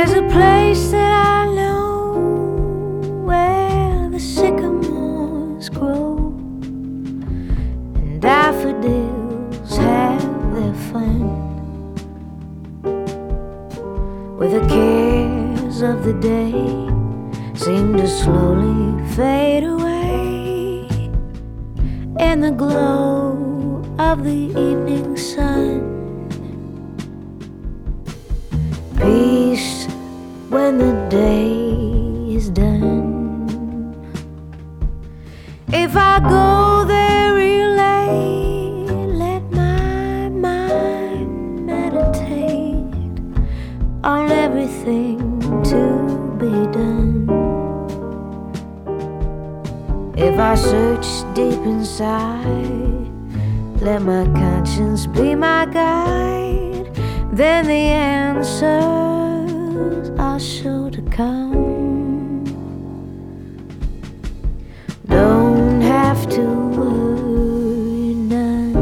There's a place that I know where the sycamores grow and daffodils have their fun where the cares of the day seem to slowly fade away in the glow of the evening sun. Peace when the day is done. If I go there real late, let my mind meditate on everything to be done. If I search deep inside, let my conscience be my guide, then the answers are sure to come. Don't have to worry none.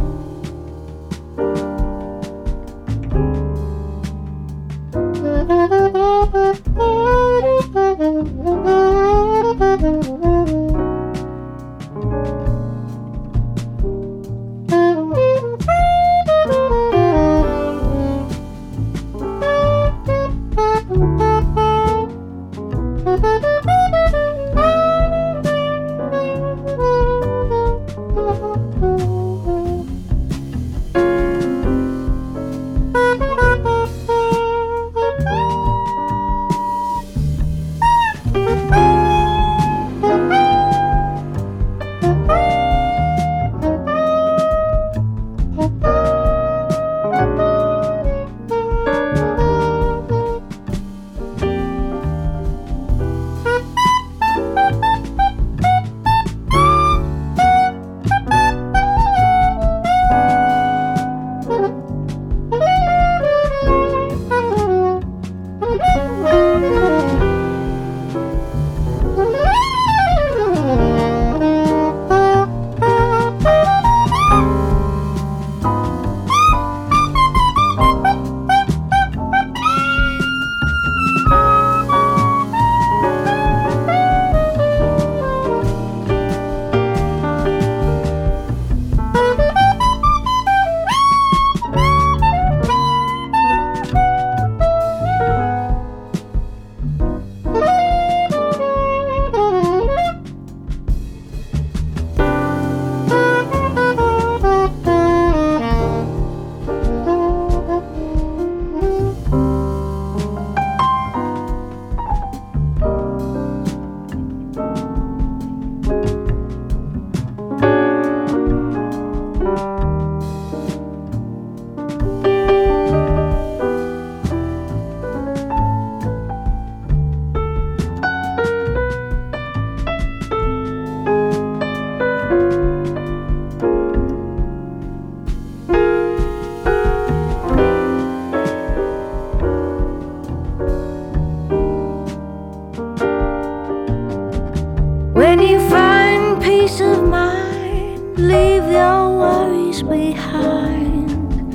When you find peace of mind, leave your worries behind.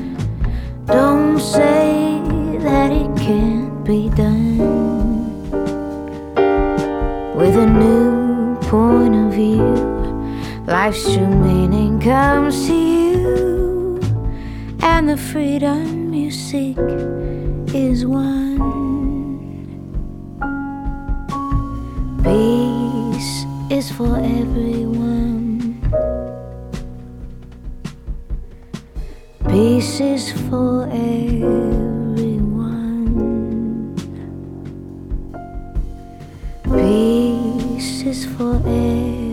Don't say that it can't be done. With a new point of view, life's true meaning comes to you, and the freedom you seek is won. Peace is for everyone. Peace is for everyone. Peace is for everyone.